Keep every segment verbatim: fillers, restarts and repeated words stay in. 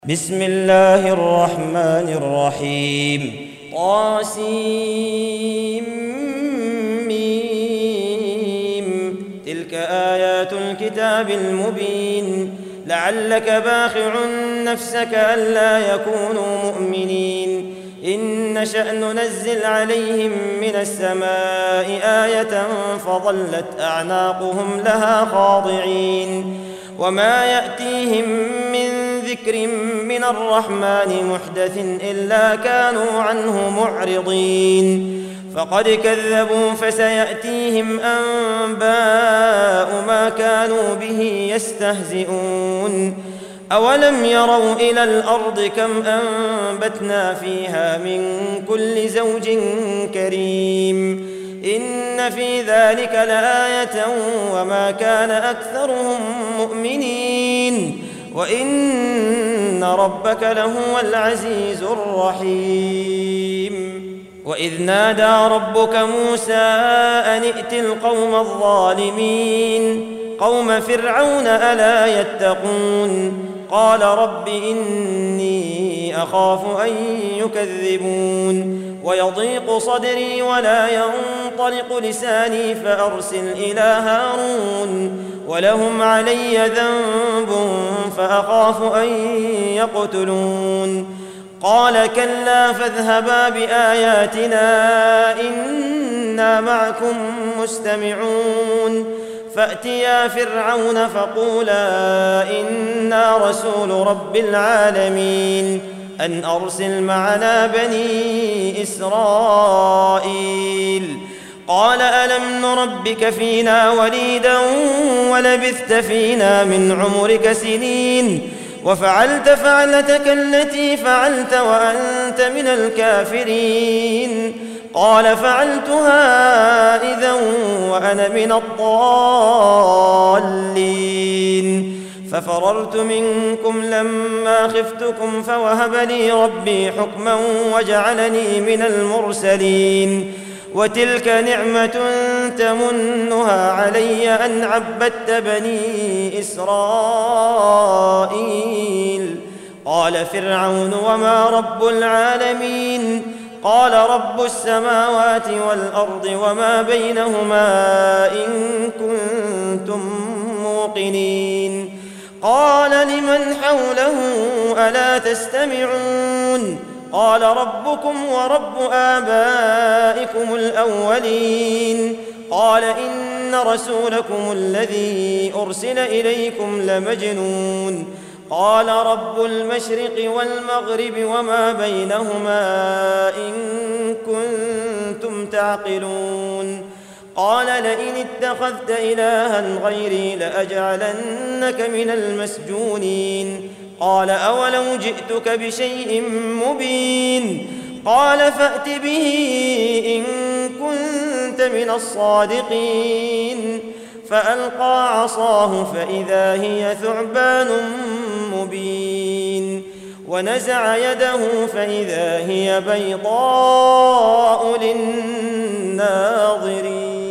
بسم الله الرحمن الرحيم طاسيم ميم تلك آيات الكتاب المبين لعلك باخع نفسك ألا يكونوا مؤمنين إن نشأ ننزل عليهم من السماء آية فظلت أعناقهم لها خاضعين وما يأتيهم من ذكر من الرحمن محدث إلا كانوا عنه معرضين فقد كذبوا فسيأتيهم أنباء ما كانوا به يستهزئون أولم يروا إلى الأرض كم أنبتنا فيها من كل زوج كريم إن في ذلك لآية وما كان أكثرهم مؤمنين وإن ربك لهو العزيز الرحيم وإذ نادى ربك موسى أن ائت القوم الظالمين قوم فرعون ألا يتقون قال رب إني أخاف أن يكذبون ويضيق صدري ولا ينطلق لساني فأرسل إلى هارون ولهم علي ذنب فأخاف أن يقتلون قال كلا فاذهبا بآياتنا إنا معكم مستمعون فأتيا فرعون فقولا إنا رسول رب العالمين أن أرسل معنا بني إسرائيل قال ألم نربك فينا وليدا ولبثت فينا من عمرك سنين وفعلت فعلتك التي فعلت وأنت من الكافرين قال فعلتها إذا وأنا من الضالين ففررت منكم لما خفتكم فوهب لي ربي حكما وجعلني من المرسلين وتلك نعمة تمنها علي أن عبدت بني إسرائيل قال فرعون وما رب العالمين قال رب السماوات والأرض وما بينهما إن كنتم موقنين قال لمن حوله ألا تستمعون قال ربكم ورب آبائكم الأولين قال إن رسولكم الذي أرسل إليكم لمجنون قال رب المشرق والمغرب وما بينهما إن كنتم تعقلون قال لئن اتخذت إلها غيري لأجعلنك من المسجونين قال أولو جئتك بشيء مبين قال فأت به إن كنت من الصادقين فألقى عصاه فإذا هي ثعبان مبين ونزع يده فإذا هي بيضاء للناظرين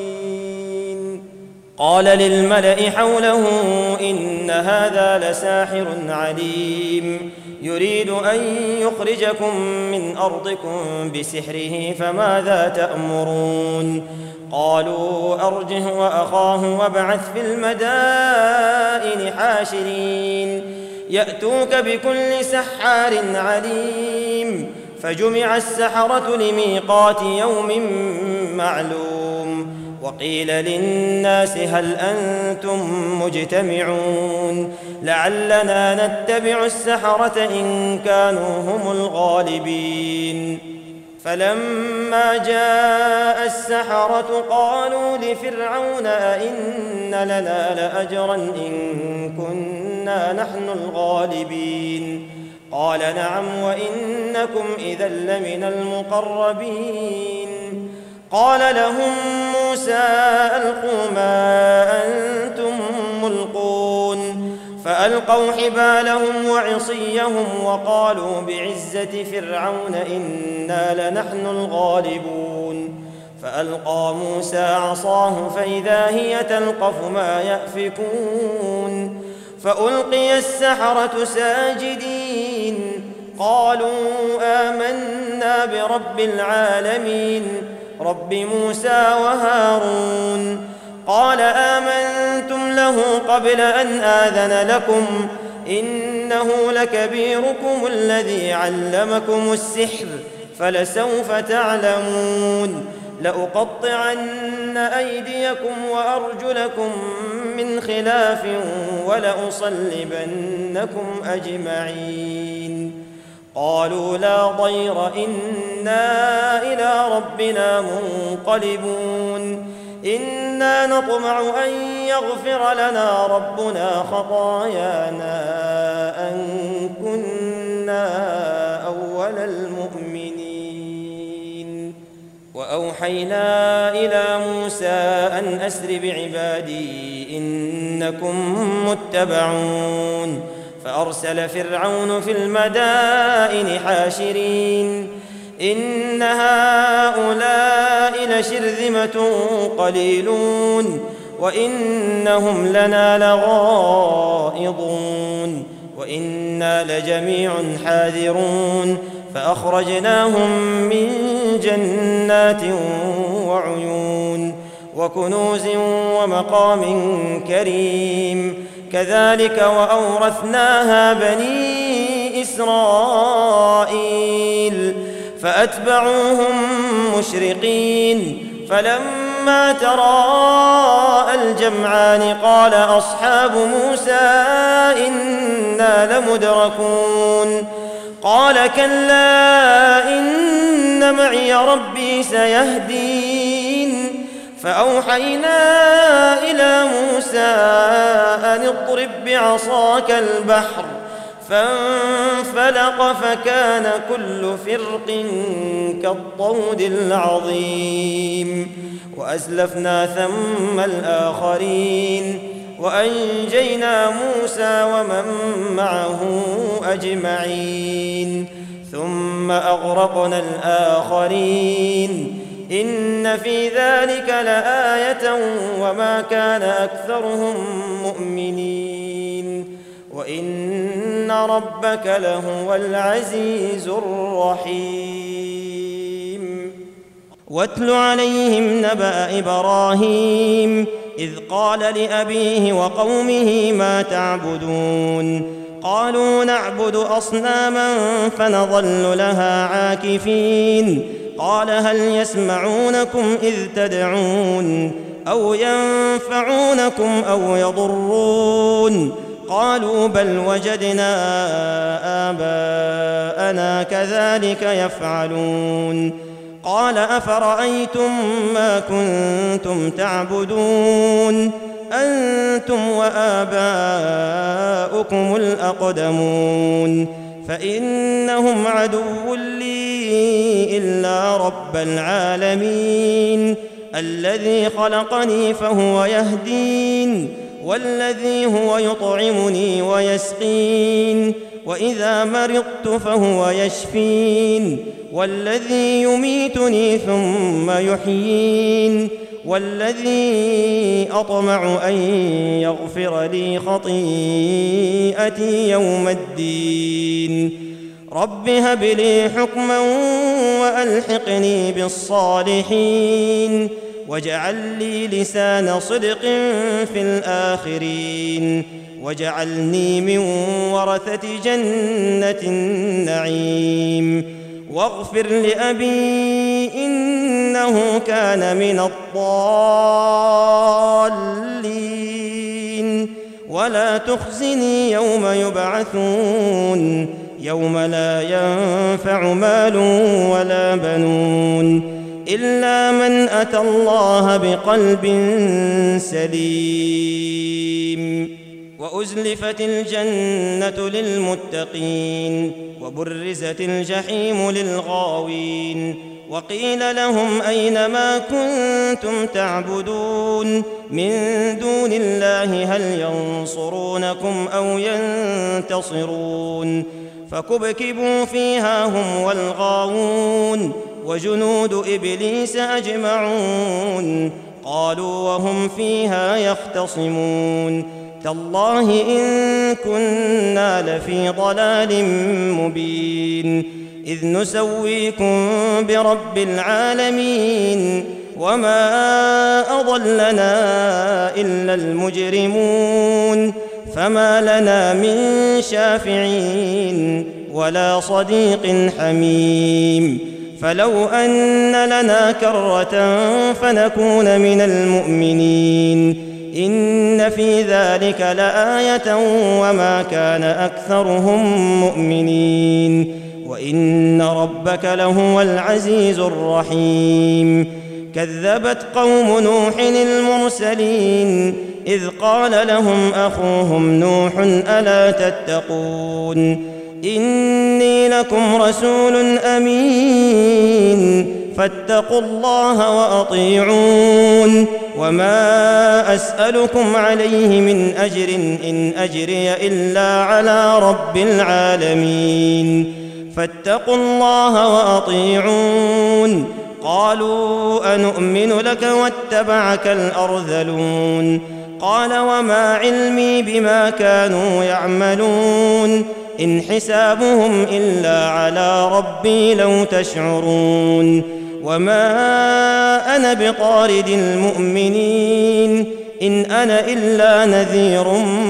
قال للملأ حوله إن هذا لساحر عليم يريد أن يخرجكم من أرضكم بسحره فماذا تأمرون قالوا أرجه وأخاه وابعث في المدائن حاشرين يأتوك بكل سحار عليم فجمع السحرة لميقات يوم معلوم وقيل للناس هل أنتم مجتمعون لعلنا نتبع السحرة إن كانوا هم الغالبين فلما جاء السحرة قالوا لفرعون أئن لنا لأجرا إن كنا نحن الغالبين قال نعم وإنكم إذا لمن المقربين قال لهم موسى ألقوا ما أنتم ملقون فألقوا حبالهم وعصيهم وقالوا بعزة فرعون إنا لنحن الغالبون فألقى موسى عصاه فإذا هي تلقف ما يأفكون فألقي السحرة ساجدين قالوا آمنا برب العالمين رب موسى وهارون. قال آمنتم له قبل أن آذن لكم إنه لكبيركم الذي علمكم السحر فلسوف تعلمون لأقطعن أيديكم وأرجلكم من خلاف ولأصلبنكم أجمعين. قالوا لا ضير إنا إلى ربنا منقلبون إنا نطمع أن يغفر لنا ربنا خطايانا أن كنا أول المؤمنين. وأوحينا إلى موسى أن أسر بعبادي إنكم متبعون فأرسل فرعون في المدائن حاشرين إن هؤلاء لشرذمة قليلون وإنهم لنا لغائظون وإنا لجميع حاذرون فأخرجناهم من جنات وعيون وكنوز ومقام كريم كذلك وأورثناها بني إسرائيل فأتبعوهم مشرقين فلما تراءى الجمعان قال أصحاب موسى إنا لمدركون قال كلا إن معي ربي سيهدين فأوحينا إلى موسى أن اضرب بعصاك البحر فانفلق فكان كل فرق كالطود العظيم وأزلفنا ثم الآخرين وأنجينا موسى ومن معه أجمعين ثم أغرقنا الآخرين إن في ذلك لآية وما كان أكثرهم مؤمنين وإن ربك لهو العزيز الرحيم. واتل عليهم نبأ إبراهيم إذ قال لأبيه وقومه ما تعبدون قالوا نعبد أصناما فنظل لها عاكفين قال هل يسمعونكم إذ تدعون أو ينفعونكم أو يضرون قالوا بل وجدنا آباءنا كذلك يفعلون قال أفرأيتم ما كنتم تعبدون أنتم وآباؤكم الأقدمون فإنهم عدو لي إلا رب العالمين الذي خلقني فهو يهدين والذي هو يطعمني ويسقين وإذا مرضت فهو يشفين والذي يميتني ثم يحيين والذي أطمع أن يغفر لي خطيئتي يوم الدين رب هب لي حكما وألحقني بالصالحين واجعل لي لسان صدق في الآخرين واجعلني من ورثة جنة النعيم واغفر لأبي إنه كان من الضالين ولا تخزني يوم يبعثون يوم لا ينفع مال ولا بنون إلا من أتى الله بقلب سليم. وأزلفت الجنة للمتقين وبرزت الجحيم للغاوين وقيل لهم أين ما كنتم تعبدون من دون الله هل ينصرونكم أو ينتصرون فكبكبوا فيها هم والغاوون وجنود إبليس أجمعون قالوا وهم فيها يختصمون تالله إن كنا لفي ضلال مبين إذ نسويكم برب العالمين وما أضلنا إلا المجرمون فما لنا من شافعين ولا صديق حميم فلو أن لنا كرة فنكون من المؤمنين إن في ذلك لآية وما كان أكثرهم مؤمنين وإن ربك لهو العزيز الرحيم كذبت قوم نوح المرسلين إذ قال لهم أخوهم نوح ألا تتقون إني لكم رسول أمين فاتقوا الله وأطيعون وما أسألكم عليه من أجر إن أجري إلا على رب العالمين فاتقوا الله وأطيعون قالوا أنؤمن لك واتبعك الأرذلون قال وما علمي بما كانوا يعملون إن حسابهم إلا على ربي لو تشعرون وما أنا بطارد المؤمنين إن أنا إلا نذير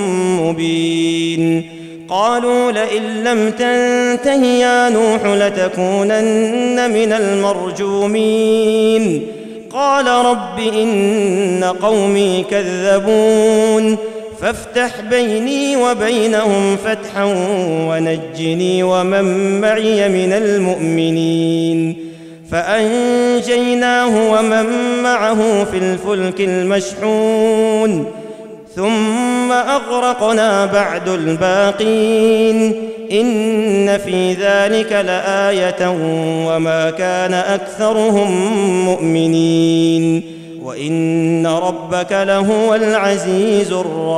مبين قالوا لئن لم تنته يا نوح لتكونن من المرجومين قال رب إن قومي كذبون فافتح بيني وبينهم فتحا ونجني ومن معي من المؤمنين فأنجيناه ومن معه في الفلك المشحون ثم أغرقنا بعد الباقين إن في ذلك لآية وما كان أكثرهم مؤمنين وإن ربك لهو العزيز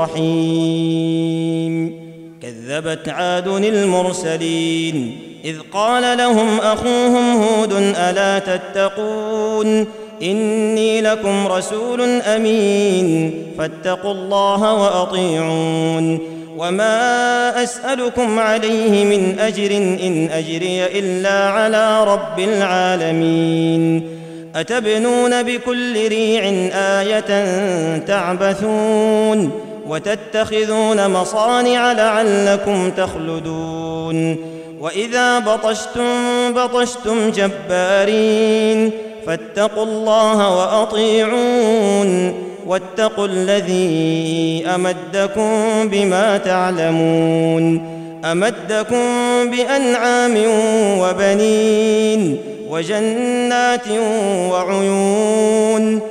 الرحيم كذبت عاد المرسلين إذ قال لهم أخوهم هود ألا تتقون إني لكم رسول أمين فاتقوا الله وأطيعون وما أسألكم عليه من أجر إن أجري إلا على رب العالمين أتبنون بكل ريع آية تعبثون وتتخذون مصانع لعلكم تخلدون وإذا بطشتم بطشتم جبارين فاتقوا الله وأطيعون واتقوا الذي أمدكم بما تعلمون أمدكم بأنعام وبنين وجنات وعيون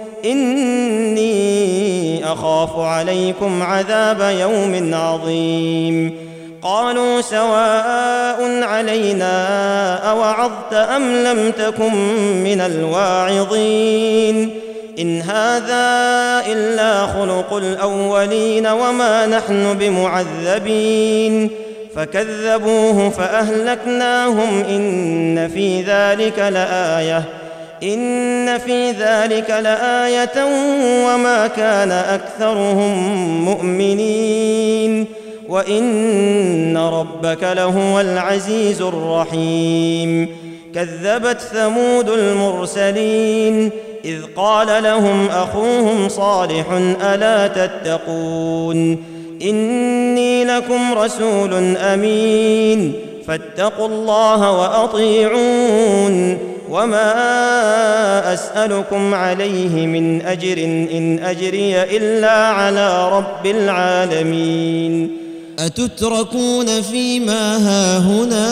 إني أخاف عليكم عذاب يوم عظيم قالوا سواء علينا أوعظت أم لم تكن من الواعظين إن هذا إلا خلق الأولين وما نحن بمعذبين فكذبوه فأهلكناهم إن في ذلك لآية إن في ذلك لآية وما كان أكثرهم مؤمنين وإن ربك لهو العزيز الرحيم كذبت ثمود المرسلين إذ قال لهم أخوهم صالح ألا تتقون إني لكم رسول أمين فاتقوا الله وأطيعون وما أسألكم عليه من أجر إن أجري إلا على رب العالمين أتتركون فيما هاهنا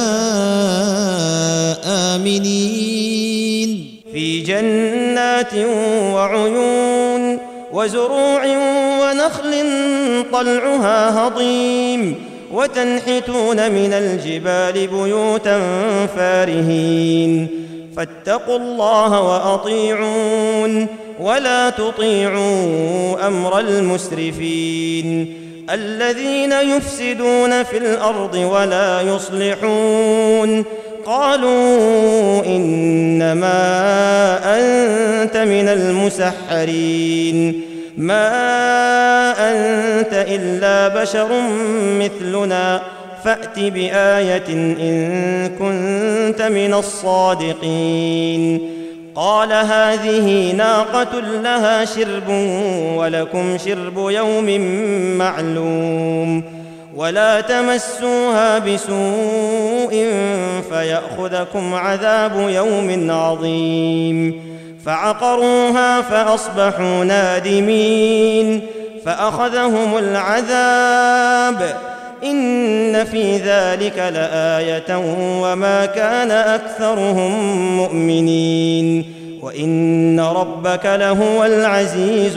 آمنين في جنات وعيون وزروع ونخل طلعها هضيم وتنحتون من الجبال بيوتا فارهين فاتقوا الله وأطيعون ولا تطيعوا أمر المسرفين الذين يفسدون في الأرض ولا يصلحون قالوا إنما أنت من المسحرين ما أنت إلا بشر مثلنا فأت بآية إن كنت من الصادقين. قال هذه ناقة لها شرب ولكم شرب يوم معلوم ولا تمسوها بسوء فيأخذكم عذاب يوم عظيم. فعقروها فأصبحوا نادمين فأخذهم العذاب إن في ذلك لآية وما كان أكثرهم مؤمنين وإن ربك لهو العزيز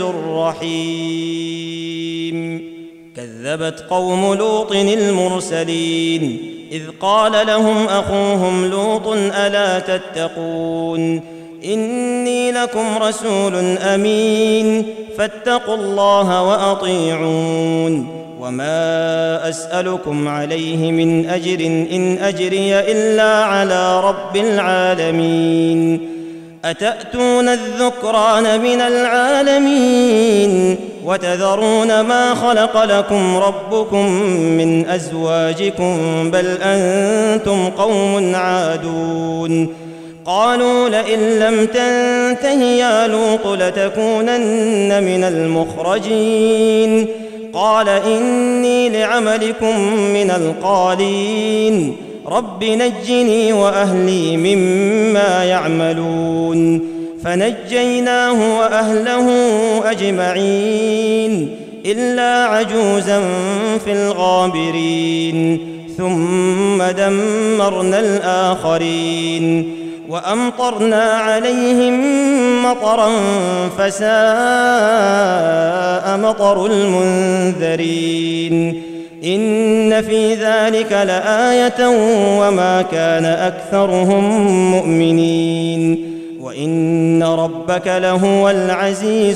الرحيم. كذبت قوم لوط المرسلين إذ قال لهم أخوهم لوط ألا تتقون إني لكم رسول أمين فاتقوا الله وأطيعون وما أسألكم عليه من أجر إن أجري إلا على رب العالمين. أتأتون الذكران من العالمين وتذرون ما خلق لكم ربكم من أزواجكم بل أنتم قوم عادون. قالوا لئن لم تنته يا لوط لتكونن من المخرجين. قال إني لعملكم من القالين رب نجني وأهلي مما يعملون. فنجيناه وأهله أجمعين إلا عجوزا في الغابرين ثم دمرنا الآخرين وأمطرنا عليهم مطرا فساء مطر المنذرين. إن في ذلك لآية وما كان أكثرهم مؤمنين وإن ربك لهو العزيز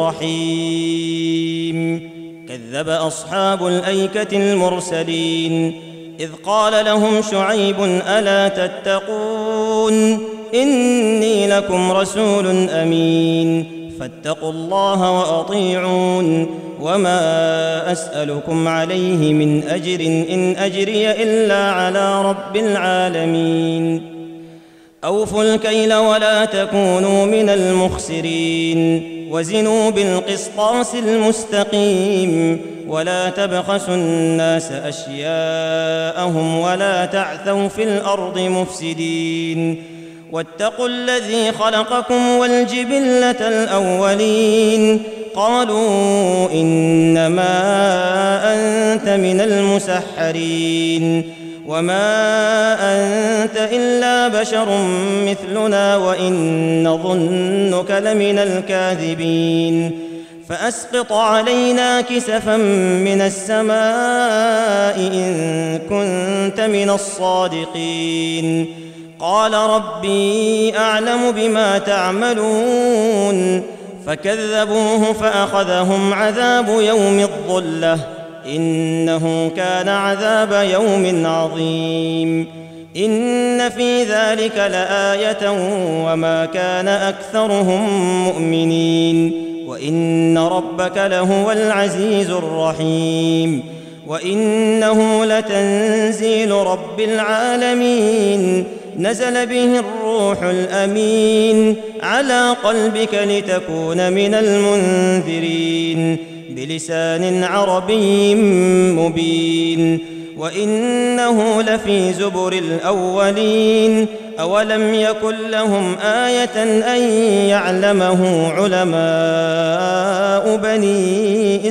الرحيم. كذب أصحاب الأيكة المرسلين إذ قال لهم شعيب ألا تتقون إني لكم رسول أمين فاتقوا الله وأطيعون وما أسألكم عليه من أجر إن أجري إلا على رب العالمين. أوفوا الكيل ولا تكونوا من المخسرين وزنوا بالقسطاس المستقيم ولا تبخسوا الناس أشياءهم ولا تعثوا في الأرض مفسدين. واتقوا الذي خلقكم والجبلة الأولين قالوا إنما أنت من المسحرين وما أنت إلا بشر مثلنا وإن نظنك لمن الكاذبين. فأسقط علينا كسفا من السماء إن كنت من الصادقين. قال ربي أعلم بما تعملون فكذبوه فأخذهم عذاب يوم الظلة إنه كان عذاب يوم عظيم. إن في ذلك لآية وما كان أكثرهم مؤمنين وإن ربك لهو العزيز الرحيم. وإنه لتنزيل رب العالمين نزل به الروح الأمين على قلبك لتكون من المنذرين بلسان عربي مبين. وإنه لفي زبر الأولين أولم يكن لهم آية أن يعلمه علماء بني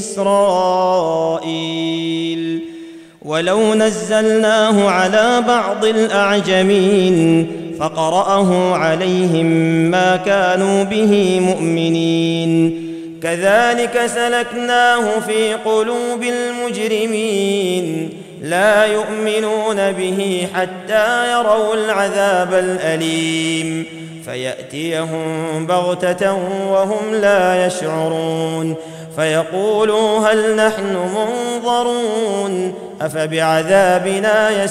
إسرائيل. ولو نزلناه على بعض الأعجمين فقرأه عليهم ما كانوا به مؤمنين. كذلك سلكناه في قلوب المجرمين لا يؤمنون به حتى يروا العذاب الأليم فيأتيهم بغتة وهم لا يشعرون فيقولوا هل نحن منظرون أفبعذابنا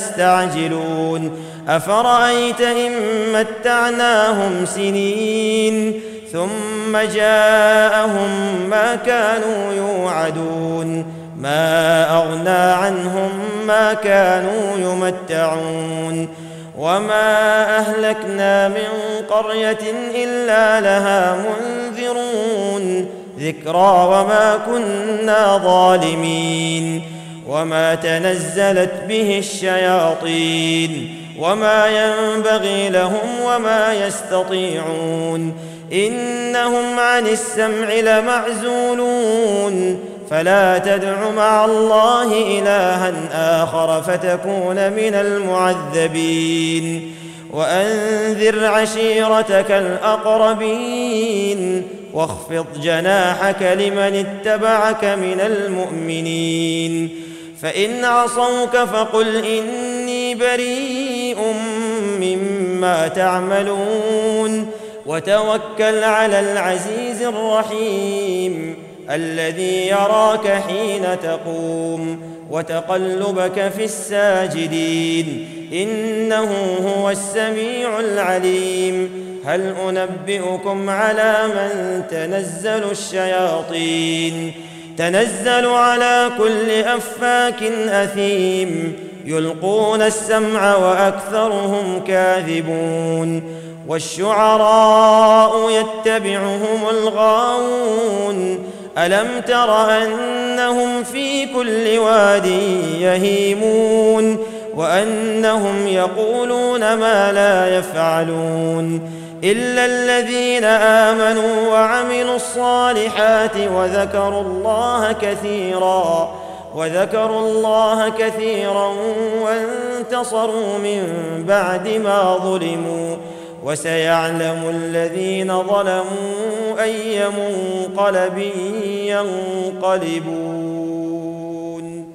يستعجلون أفرأيت إن متعناهم سنين ثم جاءهم ما كانوا يوعدون ما أغنى عنهم ما كانوا يمتعون وما أهلكنا من قرية إلا لها منذرون ذكرى وما كنا ظالمين وما تنزلت به الشياطين وما ينبغي لهم وما يستطيعون إنهم عن السمع لمعزولون فلا تدع مع الله إلها آخر فتكون من المعذبين وأنذر عشيرتك الأقربين واخفض جناحك لمن اتبعك من المؤمنين فإن عصوك فقل إني بريء مما تعملون وتوكل على العزيز الرحيم الذي يراك حين تقوم وتقلبك في الساجدين إنه هو السميع العليم هل أنبئكم على من تنزل الشياطين تنزل على كل أفاك أثيم يلقون السمع وأكثرهم كاذبون والشعراء يتبعهم الغاوون ألم تر أنهم في كل واد يهيمون وأنهم يقولون ما لا يفعلون إلا الذين آمنوا وعملوا الصالحات وذكروا الله كثيرا وذكروا الله كثيرا وانتصروا من بعد ما ظلموا وسيعلم الذين ظلموا أي منقلب ينقلبون